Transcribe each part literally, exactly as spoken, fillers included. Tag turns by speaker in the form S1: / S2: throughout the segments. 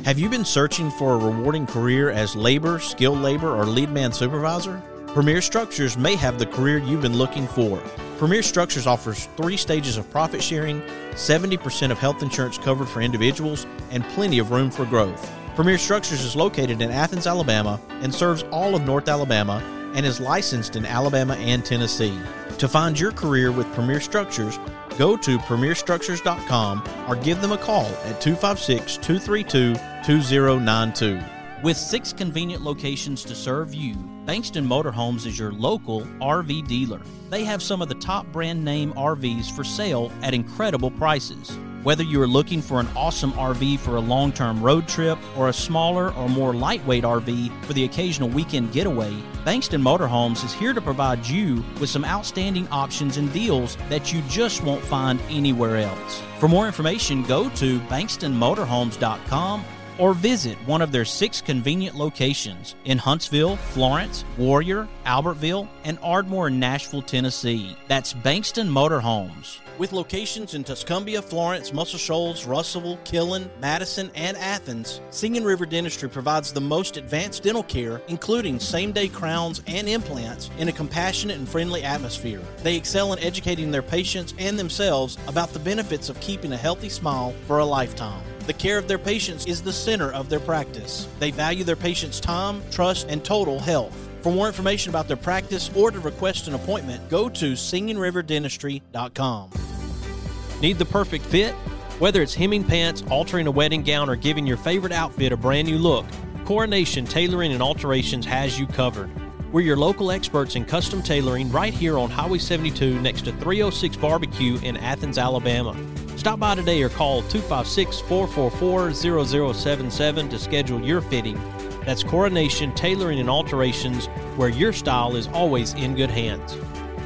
S1: Have you been searching for a rewarding career as labor, skilled labor, or lead man supervisor? Premier Structures may have the career you've been looking for. Premier Structures offers three stages of profit sharing, seventy percent of health insurance covered for individuals, and plenty of room for growth. Premier Structures is located in Athens, Alabama, and serves all of North Alabama, and is licensed in Alabama and Tennessee. To find your career with Premier Structures, go to premier structures dot com or give them a call at two five six, two three two, two zero nine two. With six convenient locations to serve you, Bankston Motorhomes is your local R V dealer. They have some of the top brand name R Vs for sale at incredible prices. Whether you are looking for an awesome R V for a long-term road trip or a smaller or more lightweight R V for the occasional weekend getaway, Bankston Motorhomes is here to provide you with some outstanding options and deals that you just won't find anywhere else. For more information, go to bankston motorhomes dot com or visit one of their six convenient locations in Huntsville, Florence, Warrior, Albertville, and Ardmore in Nashville, Tennessee. That's Bankston Motorhomes. With locations in Tuscumbia, Florence, Muscle Shoals, Russellville, Killen, Madison, and Athens, Singing River Dentistry provides the most advanced dental care, including same-day crowns and implants, in a compassionate and friendly atmosphere. They excel in educating their patients and themselves about the benefits of keeping a healthy smile for a lifetime. The care of their patients is the center of their practice. They value their patients' time, trust, and total health. For more information about their practice or to request an appointment, go to singing river dentistry dot com. Need the perfect fit? Whether it's hemming pants, altering a wedding gown, or giving your favorite outfit a brand new look, Coronation Tailoring and Alterations has you covered. We're your local experts in custom tailoring right here on Highway seventy-two next to three oh six Barbecue in Athens, Alabama. Stop by today or call two five six, four four four, zero zero seven seven to schedule your fitting. That's Coronation Tailoring and Alterations, where your style is always in good hands.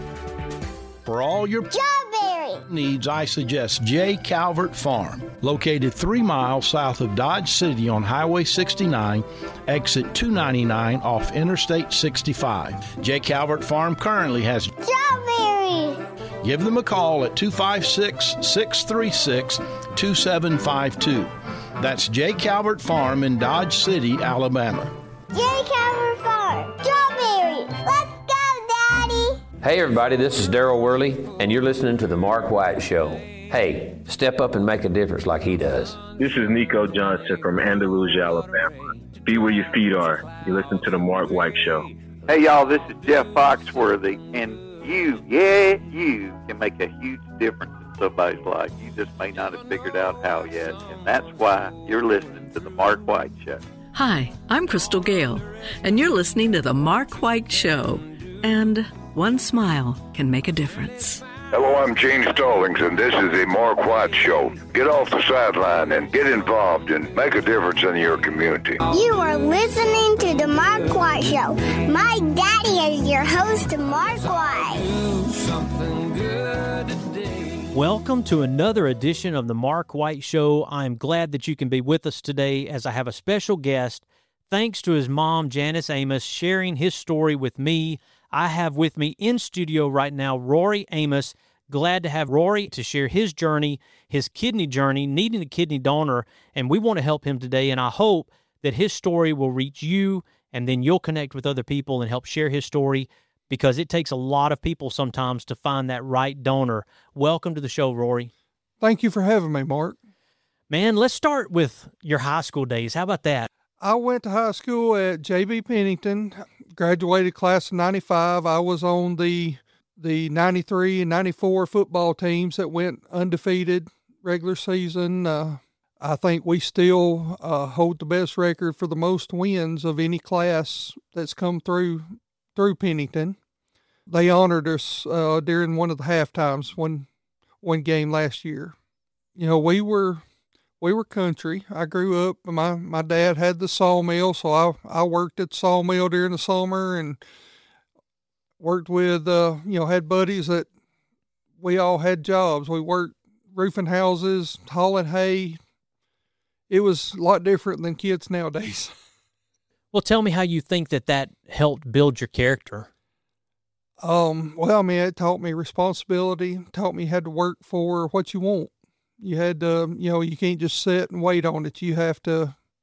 S2: For all your
S3: Strawberry
S2: needs, I suggest J. Calvert Farm, located three miles south of Dodge City on Highway sixty-nine, exit two ninety-nine off Interstate sixty-five. J. Calvert Farm currently has
S3: Strawberry.
S2: Give them a call at two five six, six three six, two seven five two. That's J. Calvert Farm in Dodge City, Alabama.
S3: J. Calvert Farm. Strawberry. Let's go, Daddy.
S4: Hey, everybody, this is Daryl Worley, and you're listening to The Mark White Show. Hey, step up and make a difference like he does.
S5: This is Nico Johnson from Andalusia, Alabama. Be where your feet are. You listen to The Mark White Show.
S6: Hey, y'all, this is Jeff Foxworthy, and you, yeah, you can make a huge difference in somebody's life. You just may not have figured out how yet, and that's why you're listening to The Mark White Show.
S7: Hi, I'm Crystal Gale, and you're listening to The Mark White Show. And one smile can make a difference.
S8: Hello, I'm Gene Stallings, and this is The Mark White Show. Get off the sideline and get involved and make a difference in your community.
S3: You are listening to The Mark White Show. My daddy is your host, Mark White.
S1: Welcome to another edition of the Mark White Show. I'm glad that you can be with us today as I have a special guest. Thanks to his mom, Janice Amos, sharing his story with me. I have with me in studio right now Rory Amos. Glad to have Rory to share his journey, his kidney journey, needing a kidney donor, and we want to help him today, and I hope that his story will reach you, and then you'll connect with other people and help share his story, because it takes a lot of people sometimes to find that right donor. Welcome to the show, Rory.
S9: Thank you for having me, Mark.
S1: Man, let's start with your high school days. How about that?
S9: I went to high school at J B Pennington, graduated class of ninety-five. I was on the the ninety-three and ninety-four football teams that went undefeated regular season. Uh, I think we still uh, hold the best record for the most wins of any class that's come through through Pennington. They honored us uh, during one of the half times, one one game last year. You know, we were we were country. I grew up. My my dad had the sawmill, so I I worked at the sawmill during the summer and worked with uh, you know had buddies that we all had jobs. We worked roofing houses, hauling hay. It was a lot different than kids nowadays.
S1: Well, tell me how you think that that helped build your character.
S9: Um, well, I mean, it taught me responsibility, taught me how to work for what you want. You had to, you know, you can't just sit and wait on it. You have to,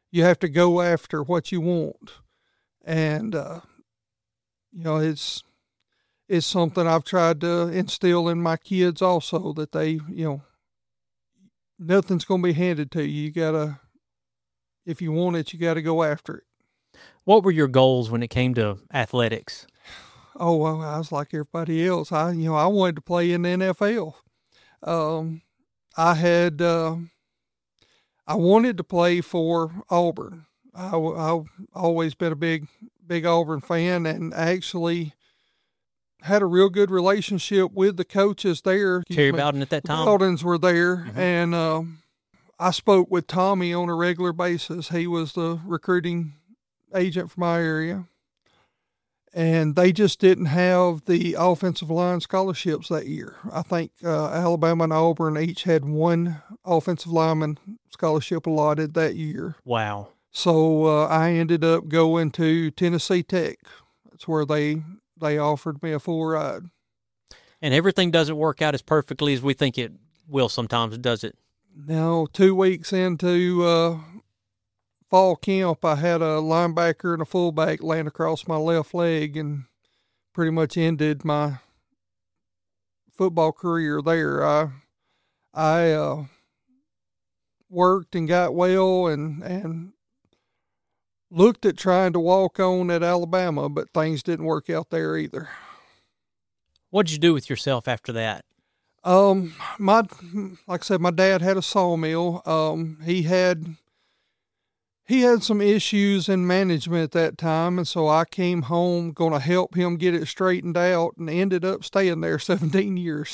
S9: you have to go after what you want. And, uh, you know, it's, it's something I've tried to instill in my kids also, that they, you know, nothing's going to be handed to you. You got to, if you want it, you got to go after it.
S10: What were your goals when it came to athletics?
S9: Oh, well, I was like everybody else. I, you know, I wanted to play in the N F L. Um, I had, uh, I wanted to play for Auburn. I, I've always been a big, big Auburn fan, and actually had a real good relationship with the coaches there.
S10: Terry Bowden at that time?
S9: The Bowdens were there,
S10: Mm-hmm.
S9: and um, I spoke with Tommy on a regular basis. He was the recruiting agent for my area. And they just didn't have the offensive line scholarships that year. I think uh, Alabama and Auburn each had one offensive lineman scholarship allotted that year.
S10: Wow.
S9: So uh, I ended up going to Tennessee Tech. That's where they they offered me a full ride.
S10: And everything doesn't work out as perfectly as we think it will sometimes, does it?
S9: Now, two weeks into uh, fall camp, I had a linebacker and a fullback land across my left leg, and pretty much ended my football career there. I I uh, worked and got well, and and looked at trying to walk on at Alabama, but things didn't work out there either.
S10: What did you do with yourself after that?
S9: Um, my like I said, my dad had a sawmill. Um, he had. He had some issues in management at that time, and so I came home going to help him get it straightened out, and ended up staying there seventeen years.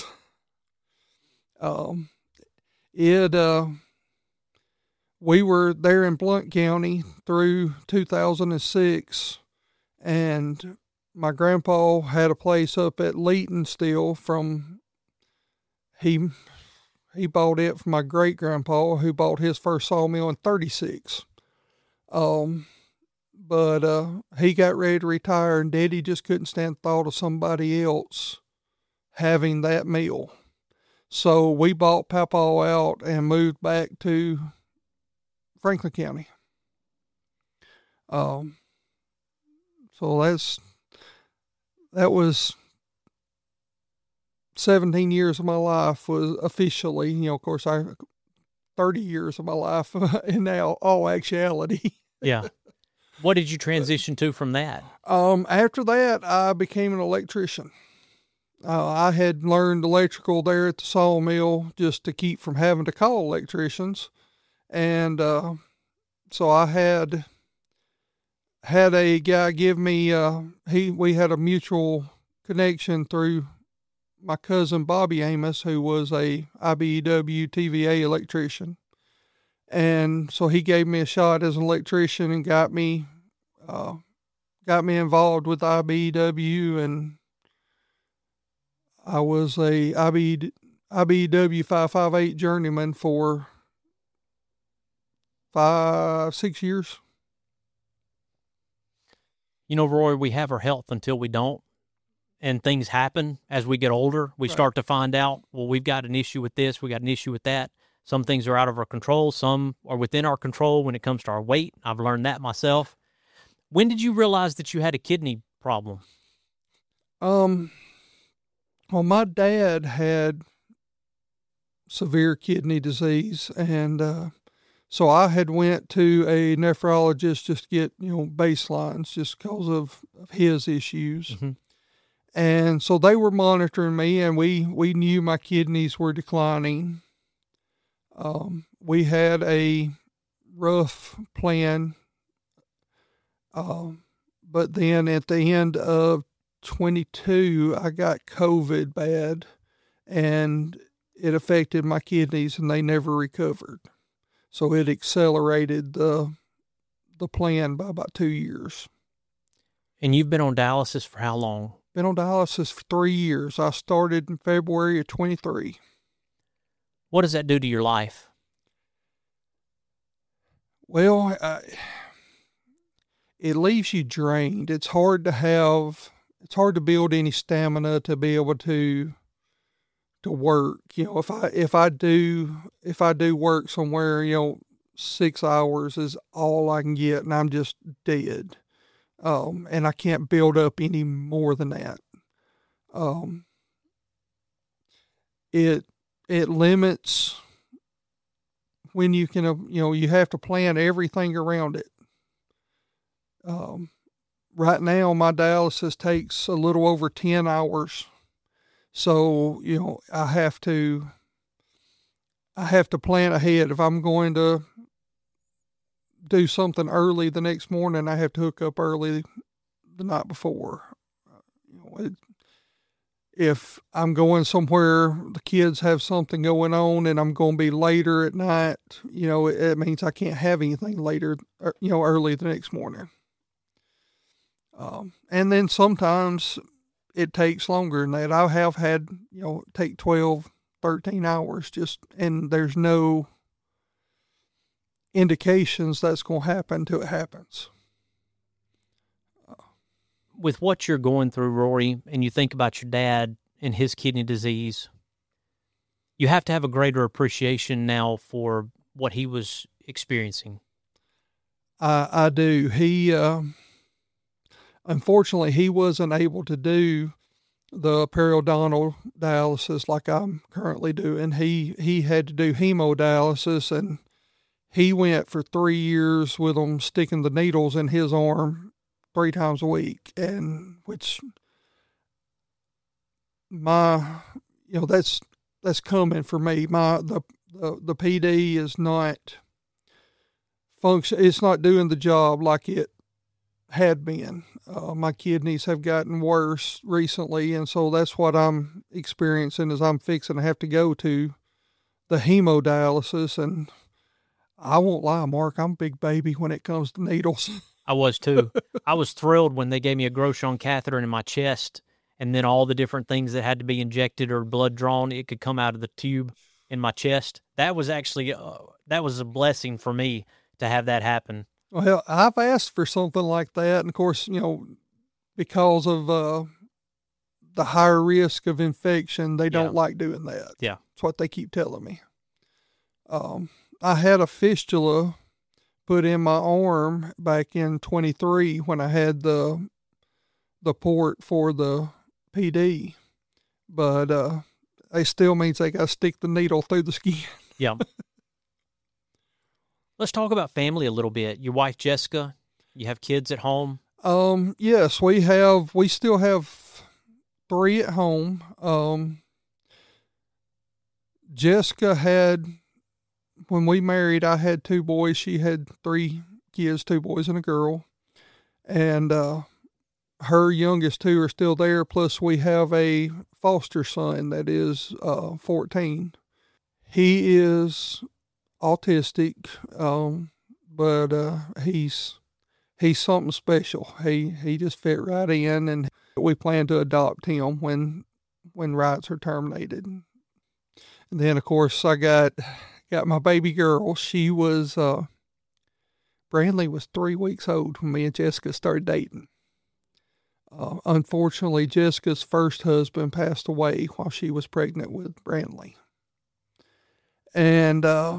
S9: Um, it, uh, we were there in Blount County through two thousand six, and my grandpa had a place up at Leeton still from, he, he bought it from my great grandpa, who bought his first sawmill in thirty-six. Um, but, uh, he got ready to retire, and Daddy just couldn't stand the thought of somebody else having that mill. So we bought Papaw out and moved back to Franklin County. Um, so that's, that was seventeen years of my life was officially, you know, of course I, thirty years of my life in now all actuality.
S10: Yeah. What did you transition to from that?
S9: Um, after that, I became an electrician. Uh, I had learned electrical there at the sawmill just to keep from having to call electricians. And, uh, so I had, had a guy give me, uh, he, we had a mutual connection through my cousin Bobby Amos, who was a I B E W T V A electrician. And so he gave me a shot as an electrician and got me, uh, got me involved with I B E W, and I was a I B E W five five eight journeyman for five, six years.
S10: You know, Roy, we have our health until we don't. And things happen as we get older. We
S9: Right.
S10: start to find out, well, we've got an issue with this, we got an issue with that. Some things are out of our control. Some are within our control when it comes to our weight. I've learned that myself. When did you realize that you had a kidney problem?
S9: Um, well, my dad had severe kidney disease, and uh, so I had went to a nephrologist just to get, you know, baselines just because of, of his issues.
S10: Mm-hmm.
S9: And so they were monitoring me, and we, we knew my kidneys were declining. Um, we had a rough plan. Um, but then at the end of twenty-two, I got COVID bad, and it affected my kidneys, and they never recovered. So it accelerated the, the plan by about two years.
S10: And you've been on dialysis for how long?
S9: Been on dialysis for three years. I started in February of twenty-three.
S10: What does that do to your life?
S9: Well, I, it leaves you drained. It's hard to have, it's hard to build any stamina to be able to, to work. You know, if I, if I do, if I do work somewhere, you know, six hours is all I can get, and I'm just dead. Um, and I can't build up any more than that. Um, it it limits when you can, uh, you know, you have to plan everything around it. Um, right now, my dialysis takes a little over ten hours. So, you know, I have to, I have to plan ahead. If I'm going to do something early the next morning, I have to hook up early the night before. You know, it, if I'm going somewhere, the kids have something going on and I'm going to be later at night, you know, it, it means I can't have anything later, you know, early the next morning. Um, and then sometimes it takes longer than that. I have had, you know, take twelve, thirteen hours just, and there's no indications that's going to happen until it happens.
S10: With what you're going through, Rory, and you think about your dad and his kidney disease, you have to have a greater appreciation now for what he was experiencing.
S9: I, I do. He, uh, unfortunately, he wasn't able to do the periodontal dialysis like I'm currently doing. He, he had to do hemodialysis, and he went for three years with them sticking the needles in his arm three times a week, and which my, you know, that's, that's coming for me. My, the, the, the P D is not function. It's not doing the job like it had been. Uh, my kidneys have gotten worse recently. And so that's what I'm experiencing is I'm fixing to have to go to the hemodialysis. And I won't lie, Mark, I'm a big baby when it comes to needles.
S10: I was too. I was thrilled when they gave me a Groshon catheter in my chest, and then all the different things that had to be injected or blood drawn, it could come out of the tube in my chest. That was actually, uh, that was a blessing for me to have that happen.
S9: Well, I've asked for something like that. And of course, you know, because of uh, the higher risk of infection, they don't
S10: Yeah.
S9: like doing that.
S10: Yeah.
S9: That's what they keep telling me. Um, I had a fistula put in my arm back in twenty-three when I had the the port for the P D, but uh, it still means they got to stick the needle through the skin.
S10: Yeah. Let's talk about family a little bit. Your wife, Jessica, you have kids at home?
S9: Um, yes, we have, we still have three at home. Um, Jessica had, when we married, I had two boys. She had three kids, two boys and a girl. And uh, her youngest two are still there. Plus we have a foster son that is uh, fourteen. He is autistic, um, but uh, he's he's something special. He he just fit right in, and we plan to adopt him when when rights are terminated. And then, of course, I got got my baby girl. She was uh, Brandley was three weeks old when me and Jessica started dating. Uh, unfortunately, Jessica's first husband passed away while she was pregnant with Brandley, and uh,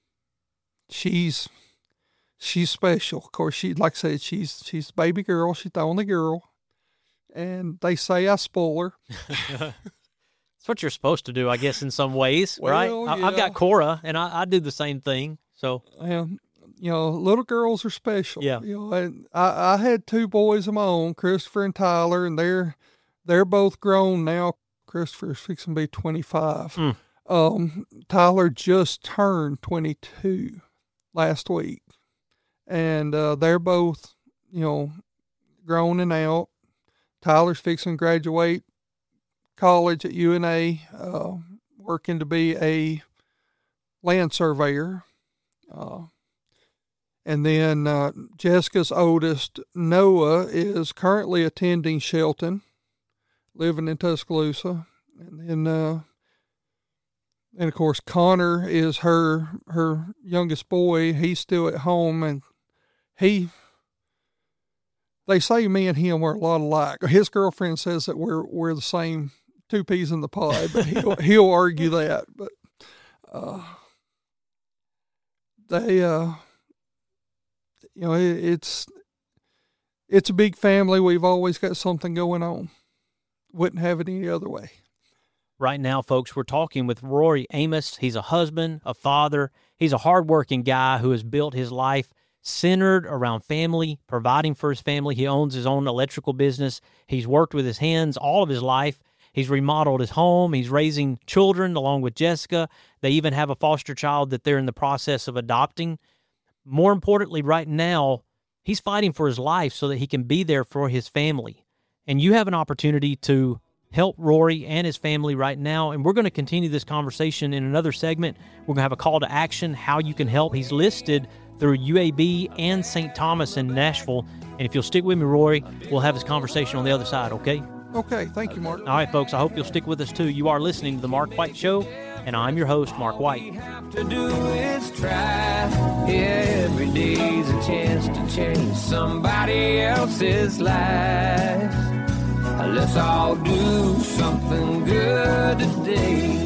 S9: she's she's special. Of course, she like I said, she's she's the baby girl. She's the only girl, and they say I spoil her.
S10: That's what you're supposed to do, I guess, in some ways,
S9: Well,
S10: right? I, I've
S9: yeah.
S10: got Cora, and I, I do the same thing. So,
S9: Um, you know, little girls are special.
S10: Yeah.
S9: You know, and I, I had two boys of my own, Christopher and Tyler, and they're they're both grown now. Christopher's fixing to be twenty-five.
S10: Mm.
S9: Um, Tyler just turned twenty-two last week, and uh, they're both, you know, grown and out. Tyler's fixing to graduate college at U N A, uh, working to be a land surveyor. Uh, and then uh, Jessica's oldest, Noah, is currently attending Shelton, living in Tuscaloosa. And then, uh, and of course, Connor is her her youngest boy. He's still at home, and he. They say me and him are a lot alike. His girlfriend says that we're we're the same two peas in the pod, but he'll he'll argue that. But uh, they, uh, you know, it, it's it's a big family. We've always got something going on. Wouldn't have it any other way.
S10: Right now, folks, we're talking with Rory Amos. He's a husband, a father. He's a hardworking guy who has built his life centered around family, providing for his family. He owns his own electrical business. He's worked with his hands all of his life. He's remodeled his home. He's raising children along with Jessica. They even have a foster child that they're in the process of adopting. More importantly, right now, he's fighting for his life so that he can be there for his family. And you have an opportunity to help Rory and his family right now, and we're going to continue this conversation in another segment. We're going to have a call to action, how you can help. He's listed through U A B and Saint Thomas in Nashville. And if you'll stick with me, Rory, we'll have this conversation on the other side, okay?
S9: Okay, thank you, Mark.
S10: All right, folks, I hope you'll stick with us, too. You are listening to The Mark White Show, and I'm your host, Mark White.
S11: To do is try. Yeah, every day's a chance to change somebody else's life. Let's all do something good today.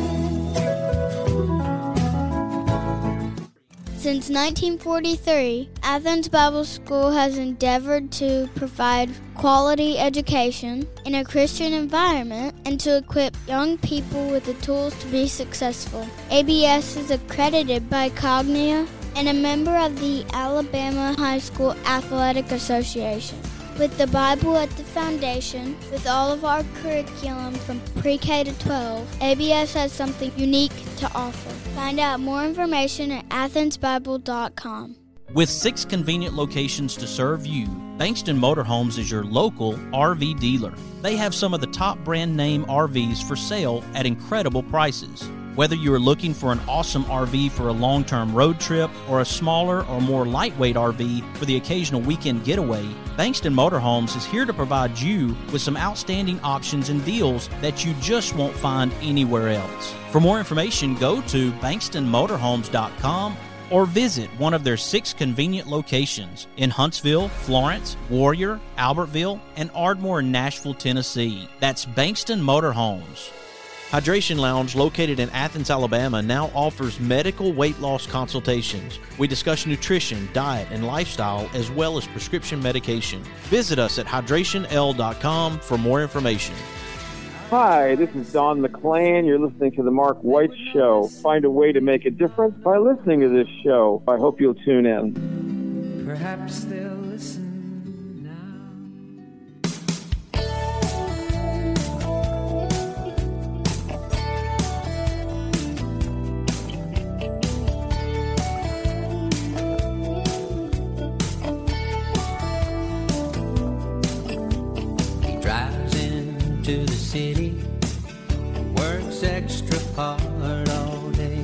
S3: Since nineteen forty-three, Athens Bible School has endeavored to provide quality education in a Christian environment and to equip young people with the tools to be successful. A B S is accredited by Cognia and a member of the Alabama High School Athletic Association. With the Bible at the foundation, with all of our curriculum from pre-K to twelve, A B S has something unique to offer. Find out more information at athens bible dot com.
S1: With six convenient locations to serve you, Bankston Motorhomes is your local R V dealer. They have some of the top brand name R Vs for sale at incredible prices. Whether you are looking for an awesome R V for a long-term road trip or a smaller or more lightweight R V for the occasional weekend getaway, Bankston Motorhomes is here to provide you with some outstanding options and deals that you just won't find anywhere else. For more information, go to bankston motorhomes dot com or visit one of their six convenient locations in Huntsville, Florence, Warrior, Albertville, and Ardmore in Nashville, Tennessee. That's Bankston Motorhomes. Hydration Lounge, located in Athens, Alabama, now offers medical weight loss consultations. We discuss nutrition, diet, and lifestyle, as well as prescription medication. Visit us at hydration l dot com for more information.
S12: Hi, this is Don McClain. You're listening to The Mark White Show. Find a way to make a difference by listening to this show. I hope you'll tune in.
S11: Perhaps they'll listen. To the city, works extra hard all day,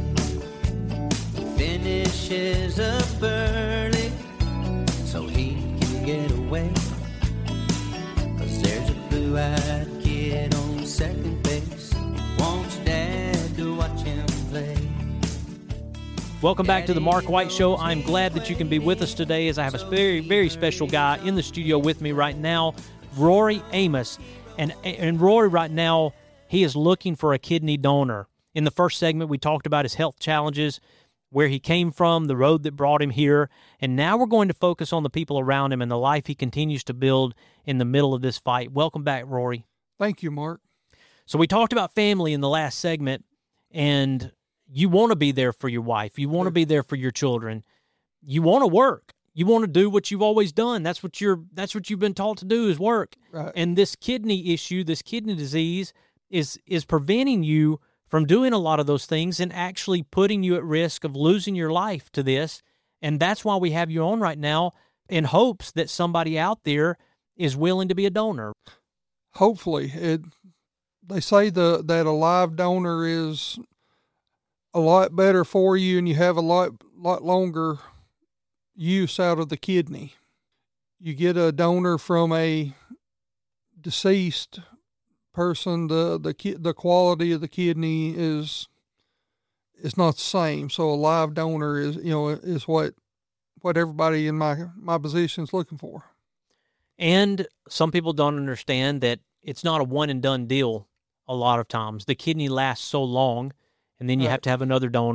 S11: finishes up early so he can get away, 'cause there's a blue-eyed kid on second base, wants dad to watch him play.
S10: Welcome back to the Mark White Show. I'm glad that you can be with us today, as I have a very, very special guy in the studio with me right now, Rory Amos. And and Rory right now, he is looking for a kidney donor. In the first segment, we talked about his health challenges, where he came from, the road that brought him here. And now we're going to focus on the people around him and the life he continues to build in the middle of this fight. Welcome back, Rory.
S9: Thank you, Mark.
S10: So we talked about family in the last segment, and you want to be there for your wife. You want to be there for your children. You want to work. You want to do what you've always done. That's what you're. That's what you've been taught to do, is work.
S9: Right.
S10: And this kidney issue, this kidney disease, is is preventing you from doing a lot of those things and actually putting you at risk of losing your life to this. And that's why we have you on right now, in hopes that somebody out there is willing to be a donor.
S9: Hopefully, it. They say the that a live donor is a lot better for you, and you have a lot lot longer use out of the kidney. You get a donor from a deceased person, the the ki- the quality of the kidney is is not the same. So a live donor is you know is what what everybody in my my position is looking for.
S10: And some people don't understand that it's not a one and done deal. A lot of times the kidney lasts so long, and then you
S9: Right.
S10: have to have another donor.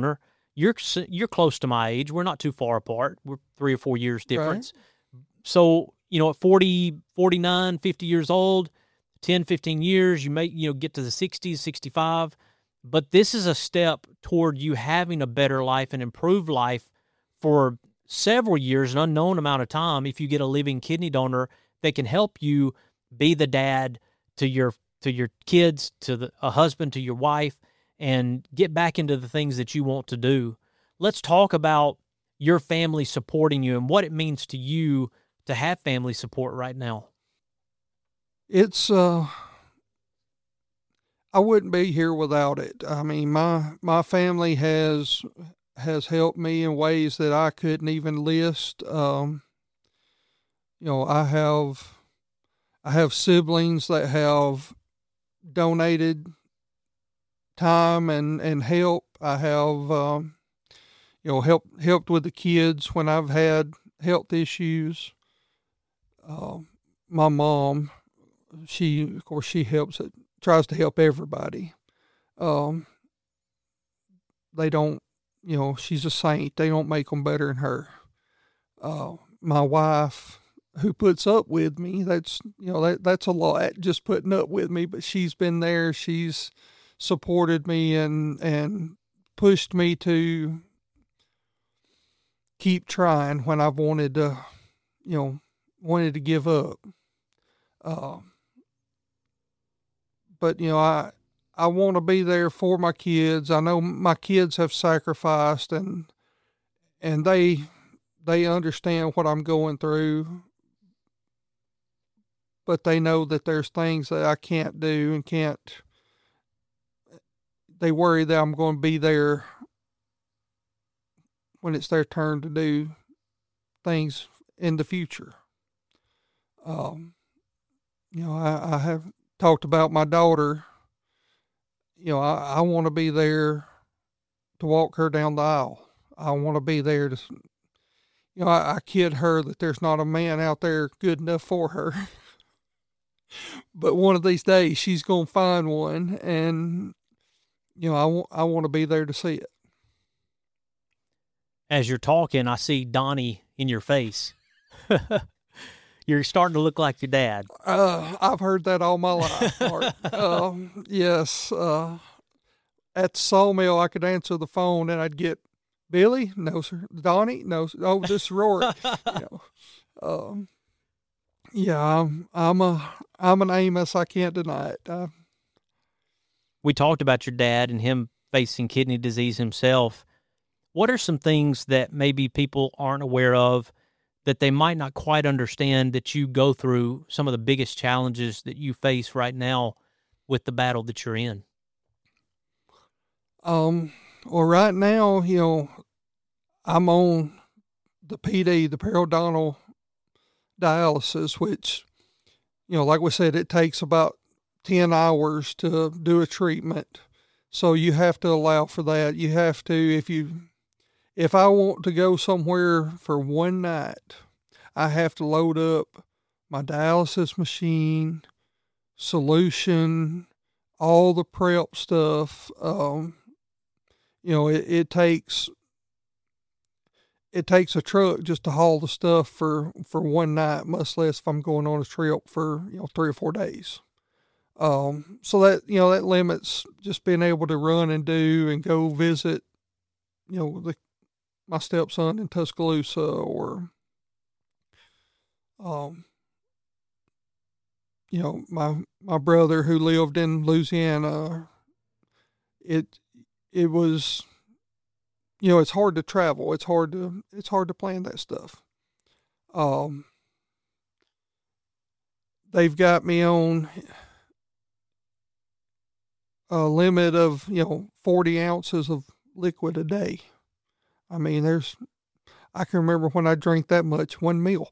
S10: You're you're close to my age. We're not too far apart. We're three or four years difference. Right. So, you know, at forty, forty-nine, fifty years old, ten, fifteen years, you may, you know, get to the sixties, sixty-five. But this is a step toward you having a better life and improved life for several years, an unknown amount of time, if you get a living kidney donor that can help you be the dad to your to your kids, to the, a husband, to your wife, and get back into the things that you want to do. Let's talk about your family supporting you and what it means to you to have family support right now.
S9: It's, uh, I wouldn't be here without it. I mean, my, my family has, has helped me in ways that I couldn't even list. Um, you know, I have, I have siblings that have donated time and, and help. I have, um, you know, helped, helped with the kids when I've had health issues. Uh, my mom, she, of course, she helps, it tries to help everybody. Um, they don't, you know, she's a saint. They don't make them better than her. Uh, my wife, who puts up with me, that's, you know, that, that's a lot, just putting up with me, but she's been there. She's supported me and, and pushed me to keep trying when I've wanted to, you know, wanted to give up. Uh, but, you know, I, I want to be there for my kids. I know my kids have sacrificed and, and they, they understand what I'm going through, but they know that there's things that I can't do and can't, they worry that I'm going to be there when it's their turn to do things in the future. Um, you know, I, I have talked about my daughter. You know, I, I want to be there to walk her down the aisle. I want to be there to, you know, I, I kid her that there's not a man out there good enough for her. But one of these days she's going to find one, and, you know, I, w- I want to be there to see it.
S10: As you're talking, I see Donnie in your face. You're starting to look like your dad.
S9: Uh, I've heard that all my life, Mark. uh, yes. Uh, at the sawmill, I could answer the phone and I'd get, Billy? No, sir. Donnie? No, sir. Oh, this is Rory. You know, um, yeah, I'm, I'm a, I'm an Amos. I can't deny it. Uh,
S10: we talked about your dad and him facing kidney disease himself. What are some things that maybe people aren't aware of that they might not quite understand that you go through, some of the biggest challenges that you face right now with the battle that you're in?
S9: Um, well, right now, you know, I'm on the P D, the periodontal dialysis, which, you know, like we said, it takes about ten hours to do a treatment. So you have to allow for that. You have to, if you, if I want to go somewhere for one night, I have to load up my dialysis machine, solution, all the prep stuff. Um, you know, it, it takes, it takes a truck just to haul the stuff for, for one night, much less if I'm going on a trip for, you know, three or four days. Um, so that, you know, that limits just being able to run and do and go visit, you know, the, my stepson in Tuscaloosa, or, um, you know, my, my brother who lived in Louisiana. It, it was, you know, it's hard to travel. It's hard to, it's hard to plan that stuff. Um, they've got me on a limit of, you know, forty ounces of liquid a day. I mean, there's, I can remember when I drank that much, one meal.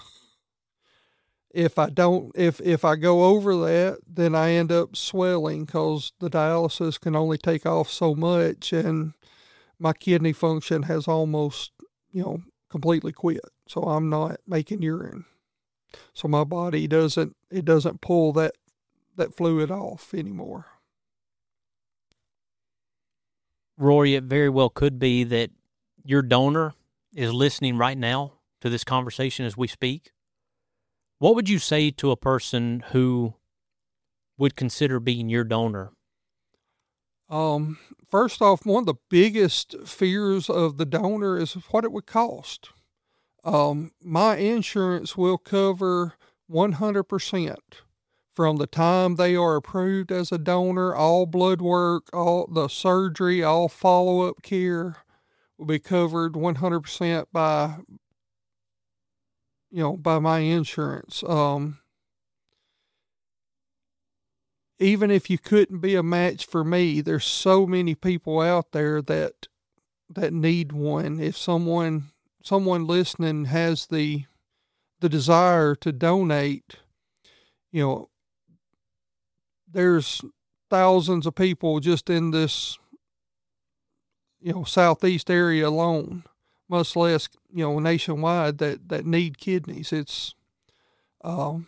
S9: If I don't, if, if I go over that, then I end up swelling because the dialysis can only take off so much, and my kidney function has almost, you know, completely quit. So I'm not making urine. So my body doesn't, it doesn't pull that, that fluid off anymore.
S10: Rory, it very well could be that your donor is listening right now to this conversation as we speak. What would you say to a person who would consider being your donor?
S9: Um, first off, one of the biggest fears of the donor is what it would cost. Um, my insurance will cover one hundred percent from the time they are approved as a donor. All blood work, all the surgery, all follow-up care will be covered one hundred percent by, you know, by my insurance. Um, even if you couldn't be a match for me, there's so many people out there that that need one. If someone someone listening has the the desire to donate, you know, there's thousands of people just in this, you know, southeast area alone, much less, you know, nationwide, that, that need kidneys. It's, um,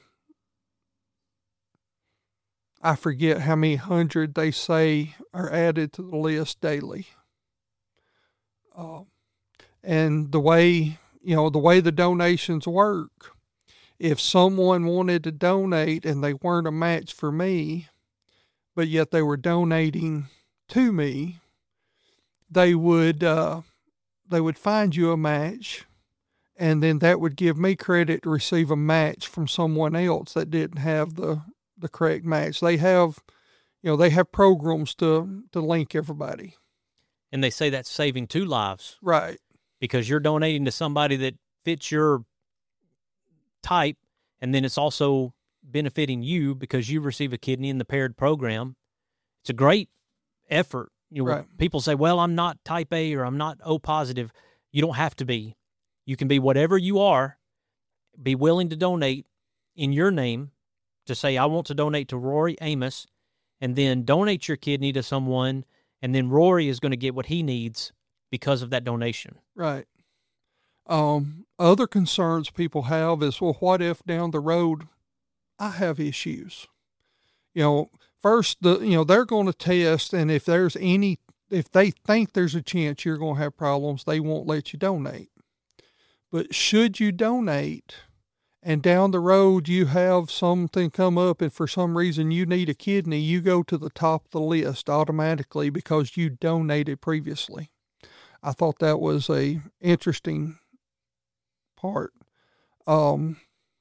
S9: I forget how many hundred they say are added to the list daily. Uh, and the way, you know, the way the donations work, if someone wanted to donate and they weren't a match for me, but yet they were donating to me, they would, uh, they would find you a match, and then that would give me credit to receive a match from someone else that didn't have the, the correct match. They have, you know, they have programs to, to link everybody.
S10: And they say that's saving two lives.
S9: Right.
S10: Because you're donating to somebody that fits your type, and then it's also benefiting you because you receive a kidney in the paired program. It's a great effort. You know,
S9: right.
S10: People say, well, I'm not type A or I'm not O positive. You don't have to be. You can be whatever you are, be willing to donate in your name, to say, I want to donate to Rory Amos, and then donate your kidney to someone, and then Rory is going to get what he needs because of that donation.
S9: Right. Um, other concerns people have is, well, what if down the road I have issues? You know, first, the you know, they're going to test, and if there's any, if they think there's a chance you're going to have problems, they won't let you donate. But should you donate, and down the road you have something come up, and for some reason you need a kidney, you go to the top of the list automatically because you donated previously. I thought that was a interesting part. Um,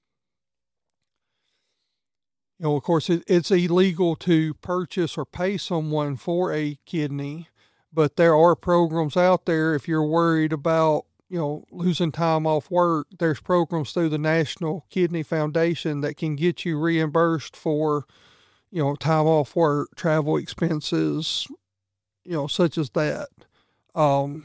S9: you know, of course, it, it's illegal to purchase or pay someone for a kidney, but there are programs out there. If you're worried about, you know, losing time off work, there's programs through the National Kidney Foundation that can get you reimbursed for, you know, time off work, travel expenses, you know, such as that. Um,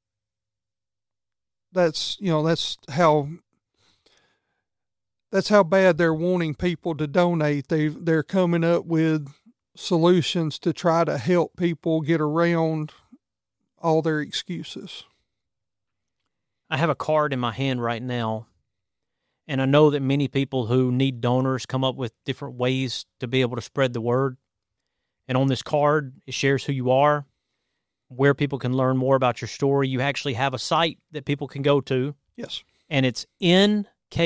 S9: that's, you know, that's how, that's how bad they're wanting people to donate. They, they're coming up with solutions to try to help people get around all their excuses.
S10: I have a card in my hand right now, and I know that many people who need donors come up with different ways to be able to spread the word. And on this card, it shares who you are, where people can learn more about your story. You actually have a site that people can go to.
S9: Yes.
S10: And it's nkr.org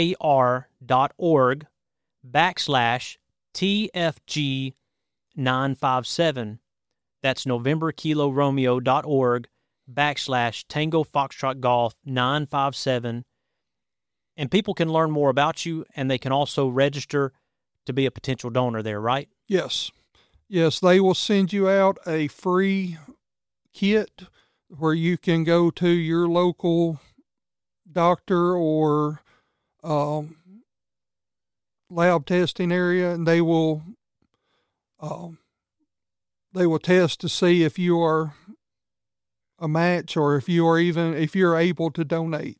S10: backslash TFG nine five seven. That's November Kilo Romeo dot org backslash Tango Foxtrot Golf nine five seven. And people can learn more about you, and they can also register to be a potential donor there, right?
S9: Yes. Yes, they will send you out a free kit where you can go to your local doctor or um, lab testing area, and they will um, they will test to see if you are a match or if you are even if you're able to donate.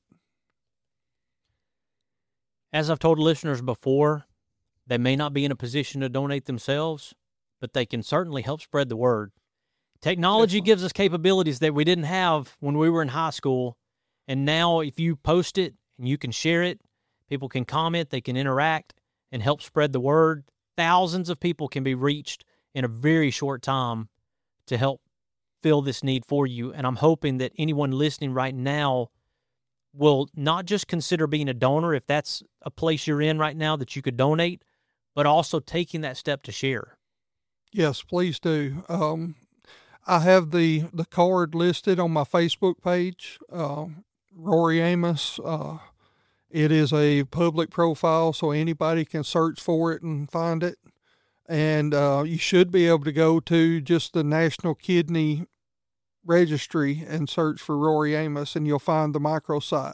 S10: As I've told listeners before, they may not be in a position to donate themselves, but they can certainly help spread the word. Technology gives us capabilities that we didn't have when we were in high school, and now if you post it and you can share it, people can comment, they can interact, and help spread the word. Thousands of people can be reached in a very short time to help feel this need for you. And I'm hoping that anyone listening right now will not just consider being a donor, if that's a place you're in right now that you could donate, but also taking that step to share.
S9: Yes, please do. Um, I have the, the card listed on my Facebook page, uh, Rory Amos. Uh, it is a public profile, so anybody can search for it and find it. And uh, you should be able to go to just the National Kidney Registry and search for Rory Amos, and you'll find the microsite.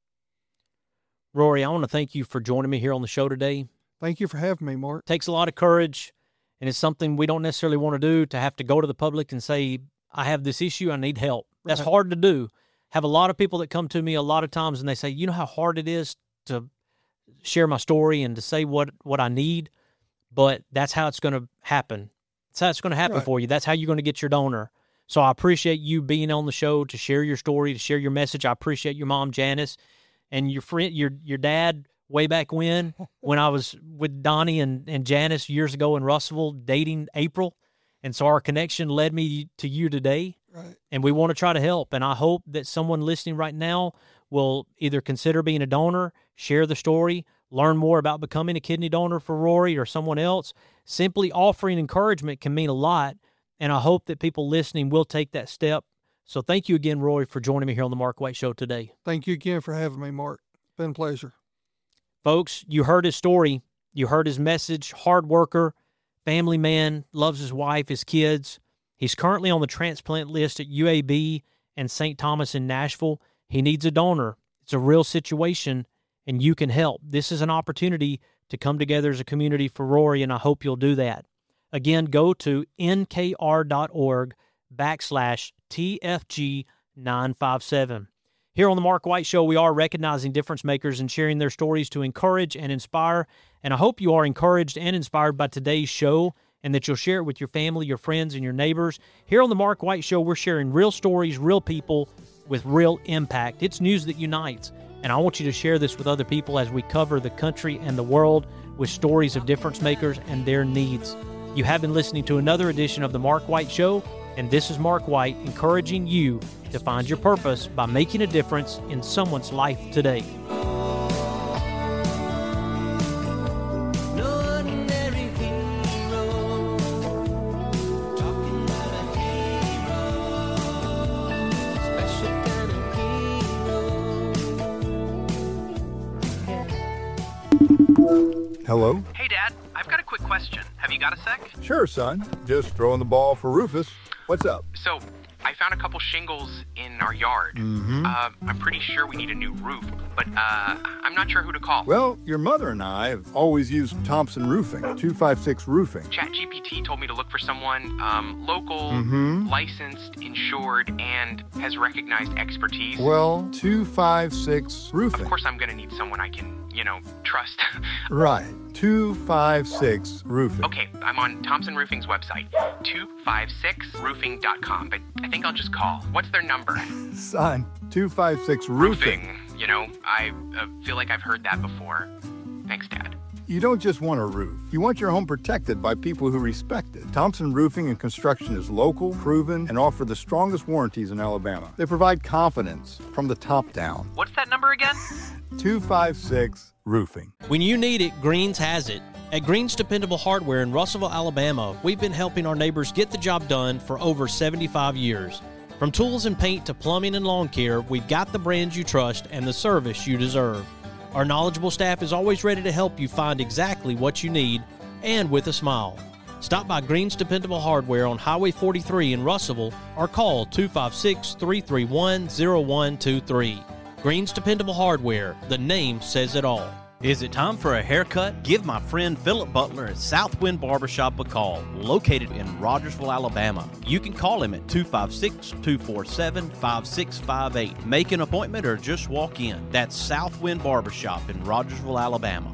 S10: Rory, I want to thank you for joining me here on the show today.
S9: Thank you for having me, Mark.
S10: It takes a lot of courage, and it's something we don't necessarily want to do, to have to go to the public and say, I have this issue, I need help. That's
S9: Right.
S10: hard to do. Have a lot of people that come to me a lot of times, and they say, you know how hard it is to share my story and to say what, what I need? But that's how it's going to happen. That's how it's going to happen
S9: Right.
S10: for you. That's how you're going to get your donor. So I appreciate you being on the show to share your story, to share your message. I appreciate your mom, Janice, and your friend, your your dad, way back when, when I was with Donnie and, and Janice years ago in Russellville dating April. And so our connection led me to you today.
S9: Right.
S10: And we want to try to help. And I hope that someone listening right now will either consider being a donor, share the story, learn more about becoming a kidney donor for Rory or someone else. Simply offering encouragement can mean a lot, and I hope that people listening will take that step. So thank you again, Rory, for joining me here on the Mark White Show today.
S9: Thank you again for having me, Mark. It's been a pleasure.
S10: Folks, you heard his story. You heard his message. Hard worker, family man, loves his wife, his kids. He's currently on the transplant list at U A B and Saint Thomas in Nashville. He needs a donor. It's a real situation, and you can help. This is an opportunity to come together as a community for Rory, and I hope you'll do that. Again, go to nkr.org backslash TFG nine five seven. Here on the Mark White Show, we are recognizing difference makers and sharing their stories to encourage and inspire, and I hope you are encouraged and inspired by today's show and that you'll share it with your family, your friends, and your neighbors. Here on the Mark White Show, we're sharing real stories, real people with real impact. It's news that unites. And I want you to share this with other people as we cover the country and the world with stories of difference makers and their needs. You have been listening to another edition of The Mark White Show, and this is Mark White encouraging you to find your purpose by making a difference in someone's life today.
S13: Hello?
S14: Hey, Dad. I've got a quick question. Have you got a sec?
S13: Sure, son. Just throwing the ball for Rufus. What's up?
S14: So, I found a couple shingles in our yard.
S13: Mm-hmm.
S14: Uh, I'm pretty sure we need a new roof, but uh, I'm not sure who to call.
S13: Well, your mother and I have always used Thompson Roofing, two five six Roofing.
S14: ChatGPT told me to look for someone um, local,
S13: Mm-hmm.
S14: licensed, insured, and has recognized expertise.
S13: Well, two five six Roofing.
S14: Of course, I'm going to need someone I can, you know, trust.
S13: Right. two five six Roofing.
S14: Okay, I'm on Thompson Roofing's website, two five six roofing dot com, but I think I'll just call. What's their number?
S13: Son, two five six Roofing.
S14: Roofing. You know, I uh, feel like I've heard that before. Thanks, Dad.
S13: You don't just want a roof. You want your home protected by people who respect it. Thompson Roofing and Construction is local, proven, and offer the strongest warranties in Alabama. They provide confidence from the top down.
S14: What's that number again?
S13: two five six Roofing.
S1: When you need it, Greens has it. At Greens Dependable Hardware in Russellville, Alabama, we've been helping our neighbors get the job done for over seventy-five years. From tools and paint to plumbing and lawn care, we've got the brands you trust and the service you deserve. Our knowledgeable staff is always ready to help you find exactly what you need, and with a smile. Stop by Greens Dependable Hardware on Highway forty-three in Russellville or call two five six, three three one, zero one two three. Greens Dependable Hardware, the name says it all.
S15: Is it time for a haircut? Give my friend Philip Butler at Southwind Barbershop a call, located in Rogersville, Alabama. You can call him at two five six, two four seven, five six five eight. Make an appointment or just walk in. That's Southwind Barbershop in Rogersville, Alabama.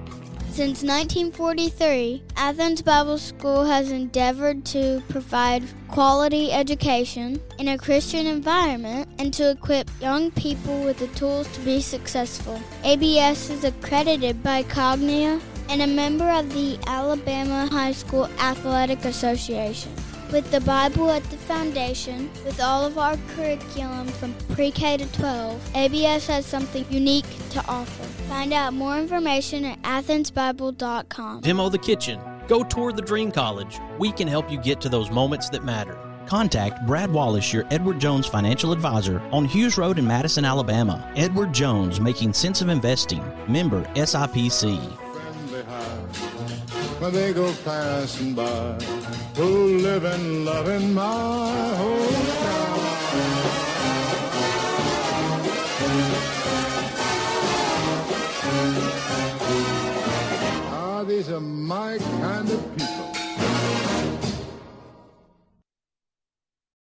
S3: Since nineteen forty-three, Athens Bible School has endeavored to provide quality education in a Christian environment and to equip young people with the tools to be successful. A B S is accredited by Cognia and a member of the Alabama High School Athletic Association. With the Bible at the foundation, with all of our curriculum from pre-K to twelve, A B S has something unique to offer. Find out more information at athens bible dot com.
S1: Demo the kitchen. Go tour the Dream College. We can help you get to those moments that matter. Contact Brad Wallace, your Edward Jones financial advisor, on Hughes Road in Madison, Alabama. Edward Jones, making sense of investing. Member S I P C.
S16: When they go passing by, who live and love in my hometown.